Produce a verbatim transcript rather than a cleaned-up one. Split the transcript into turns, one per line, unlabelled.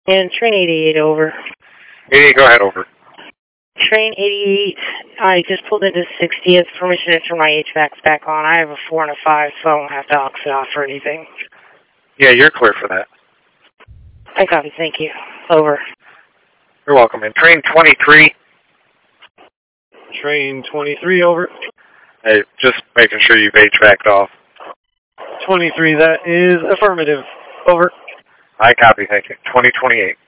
And train eighty-eight, over.
eighty-eight, go ahead, over.
Train eighty-eight, I just pulled into sixtieth. Permission to turn my H V A Cs back on. I have a four and a five, so I don't have to aux it off or anything.
Yeah, you're clear for that.
I copy, thank you. Over.
You're welcome. And train twenty-three.
Train twenty-three, over.
Hey, just making sure you've H V A C'd off.
twenty-three, that is affirmative. Over.
I copy, thank you. twenty twenty-eight.